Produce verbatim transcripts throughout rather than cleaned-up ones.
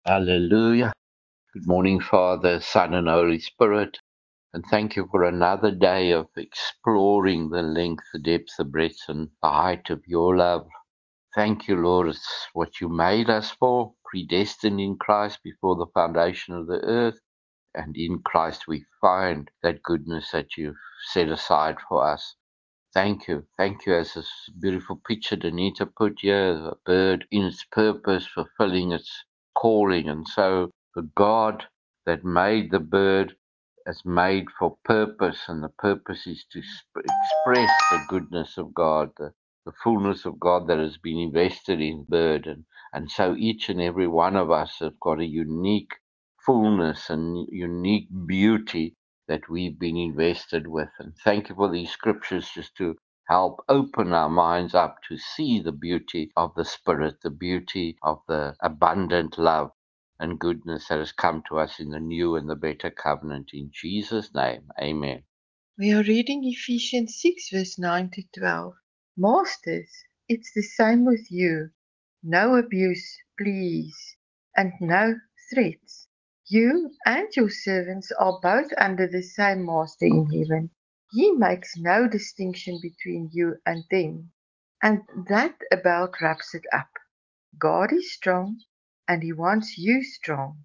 Hallelujah. Good morning, Father, Son, and Holy Spirit. And thank you for another day of exploring the length, the depth, the breadth, and the height of your love. Thank you, Lord. It's what you made us for, predestined in Christ before the foundation of the earth. And in Christ we find that goodness that you've set aside for us. Thank you. Thank you. As this beautiful picture Danita put here, a bird in its purpose, fulfilling its calling. And so the God that made the bird is made for purpose, and the purpose is to sp- express the goodness of God, the, the fullness of God that has been invested in the bird. And, and so each and every one of us have got a unique fullness and unique beauty that we've been invested with. And thank you for these scriptures just to help open our minds up to see the beauty of the Spirit, the beauty of the abundant love and goodness that has come to us in the new and the better covenant. In Jesus' name, amen. We are reading Ephesians six, verse nine to twelve. Masters, it's the same with you. No abuse, please, and no threats. You and your servants are both under the same master in heaven. He makes no distinction between you and them. And that about wraps it up. God is strong, and He wants you strong.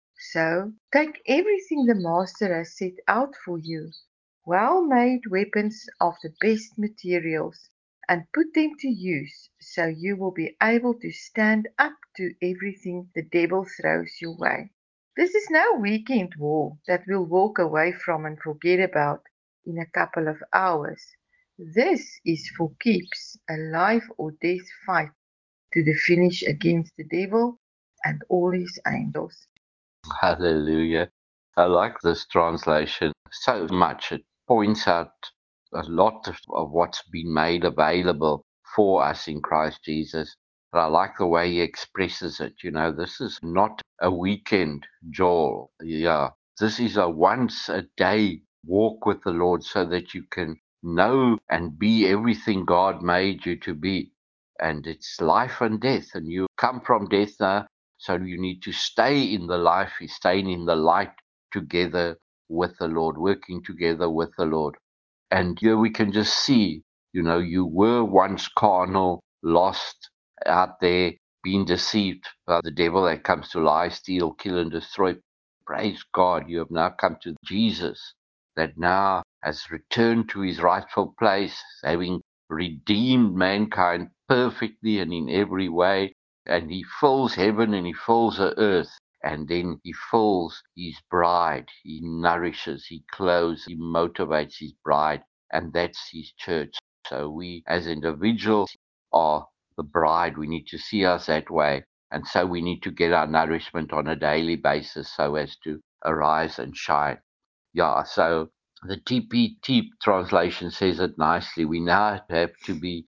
So take everything the Master has set out for you, well-made weapons of the best materials, and put them to use so you will be able to stand up to everything the devil throws your way. This is no weekend war that we'll walk away from and forget about in a couple of hours. This is for keeps, a life or death fight to the finish against the devil and all his angels. Hallelujah. I like this translation so much. It points out a lot of, of what's been made available for us in Christ Jesus. But I like the way he expresses it. You know, this is not a weekend, Joel. Yeah. This is a once a day walk with the Lord so that you can know and be everything God made you to be. And it's life and death. And you come from death now. So you need to stay in the life, staying in the light together with the Lord, working together with the Lord. And here we can just see, you know, you were once carnal, lost out there, being deceived by the devil that comes to lie, steal, kill, and destroy. Praise God, you have now come to Jesus that now has returned to his rightful place, having redeemed mankind perfectly and in every way. And he fills heaven and he fills the earth. And then he fills his bride. He nourishes, he clothes, he motivates his bride. And that's his church. So we as individuals are the bride. We need to see us that way. And so we need to get our nourishment on a daily basis so as to arise and shine. Yeah, so the T P T translation says it nicely. We now have to be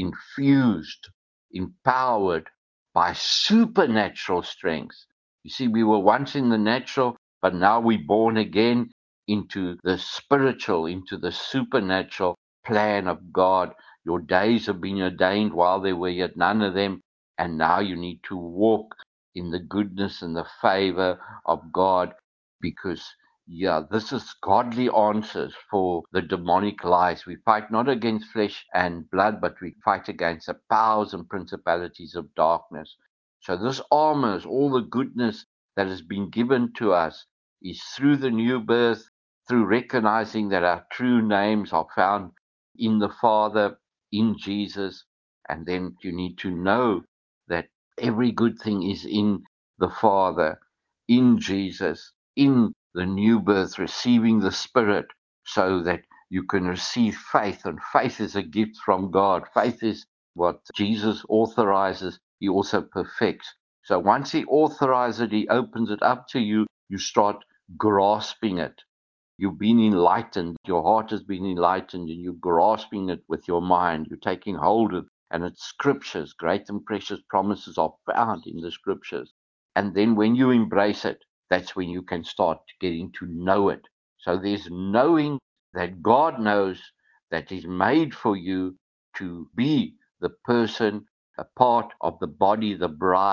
infused, empowered by supernatural strength. You see, we were once in the natural, but now we're born again into the spiritual, into the supernatural plan of God. Your days have been ordained while there were yet none of them, and now you need to walk in the goodness and the favor of God because yeah, this is godly answers for the demonic lies. We fight not against flesh and blood, but we fight against the powers and principalities of darkness. So this armor is all the goodness that has been given to us is through the new birth, through recognizing that our true names are found in the Father, in Jesus. And then you need to know that every good thing is in the Father, in Jesus, in the new birth, receiving the Spirit, so that you can receive faith. And faith is a gift from God. Faith is what Jesus authorizes, He also perfects. So once He authorizes it, He opens it up to you, you start grasping it. You've been enlightened, your heart has been enlightened, and you're grasping it with your mind. You're taking hold of, and it's scriptures. Great and precious promises are found in the scriptures. And then when you embrace it, that's when you can start getting to know it. So there's knowing that God knows that is made for you to be the person, a part of the body, the bride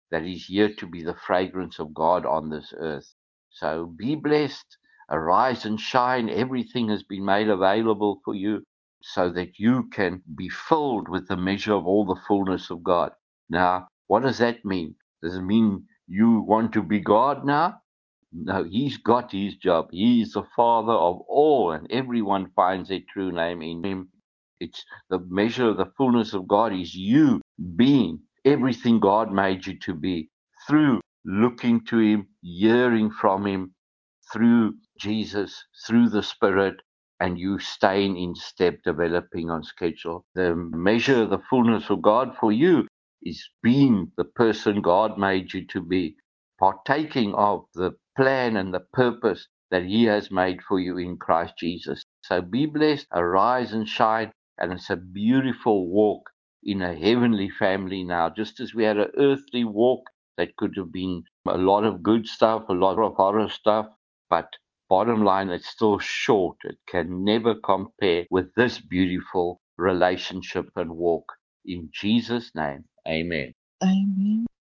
that is here to be the fragrance of God on this earth. So be blessed, arise and shine. Everything has been made available for you so that you can be filled with the measure of all the fullness of God. Now, what does that mean? Does it mean you want to be God now? No, he's got his job. He is the Father of all, and everyone finds their true name in him. It's the measure of the fullness of God is you being everything God made you to be through looking to him, hearing from him, through Jesus, through the Spirit, and you staying in step, developing on schedule. The measure of the fullness of God for you is being the person God made you to be, partaking of the plan and the purpose that he has made for you in Christ Jesus. So be blessed, arise and shine, and it's a beautiful walk in a heavenly family now, just as we had an earthly walk that could have been a lot of good stuff, a lot of horror stuff, but bottom line, it's still short. It can never compare with this beautiful relationship and walk. In Jesus' name, amen. Amen.